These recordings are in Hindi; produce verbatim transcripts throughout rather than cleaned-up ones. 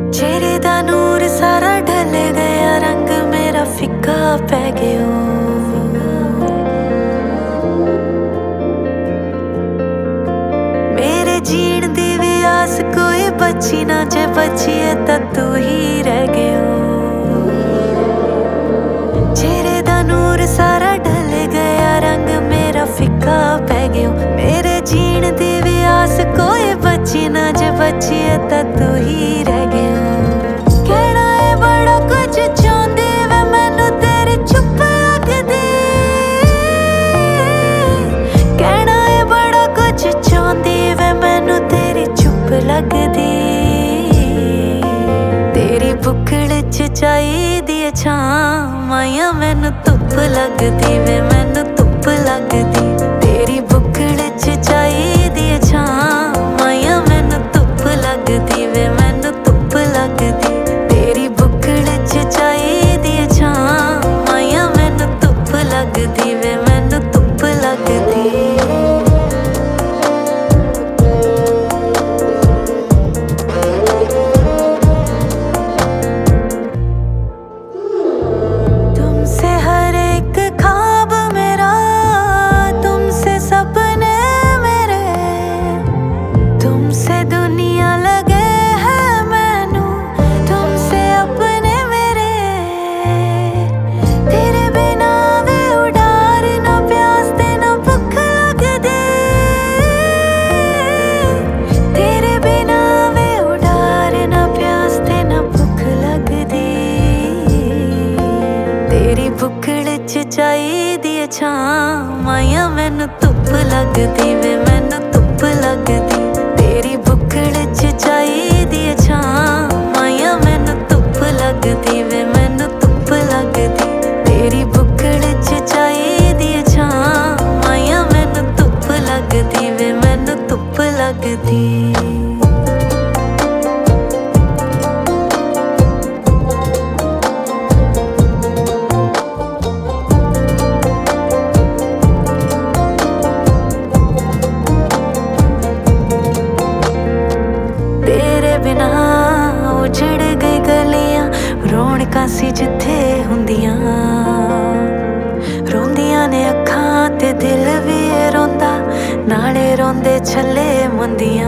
चेहरे दा नूर सारा ढल गया, रंग मेरा फिक्का पै गया। मेरे जीण दी भी आस कोई बची ना, जे बची है तां तू ही रह गया। चेहरे दा नूर सारा ढल गया, रंग मेरा फिक्का पै गया। मेरे जीण दी भी आस कोई बची ना, जे बची है तां तू ही रह गया। कहना है बड़ा कुछ चाहंदी वे मैनू तेरी चुप लगदी, कहना है बड़ा कुछ चाहंदी वे मैनू तेरी चुप लगदी। तेरी बुक्कड़ च चाहिदी है छां, माया मैनू धुप लगदी वे मैनू धुप लगदी। तेरी बुक्कड़ च चाहिदी है छां, माया मैनू धुप लगदी वे मैनू धुप लगदी। तेरी बुक्कड़ च चाहिदी है छां, माया मैनू धुप लगदी वे मैनू धुप लगदी। तेरी बुक्कड़ च चाहिदी है छां, माया मैनू धुप लगदी वे मैनू धुप लगदी। तेरी बुक्कड़ च चाहिदी है छां, माया मैनू धुप लगदी वे मैनू धुप लगदी। तेरी बुक्कड़ च चाहिदी है छां, माया मैनू धुप लगदी वे मैनू धुप लगदी। रौनकां सी जिथे हुंदियां, रोंदियां ने अखां ते दिल भी रोंदा, नाले रोंदे छल्ले मुंदियां।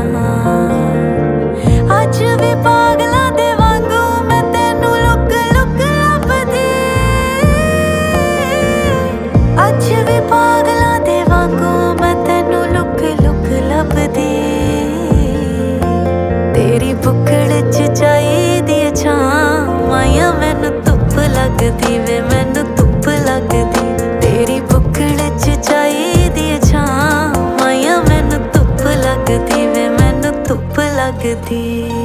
अज भी पागलां दे वांगू मैं तैनू लुक लुक लभदी, अज भी पागलां दे वांगू मैं तैनू लुक लुक लभदी। तेरी बुक्कड़ च चाहिदी है छां, माया मैनू धुप लगदी वे मैनू धुप लगदी। तेरी बुक्कड़ च चाहिदी है छां, माया मैनू धुप लगदी वे मैनू धुप लगदी।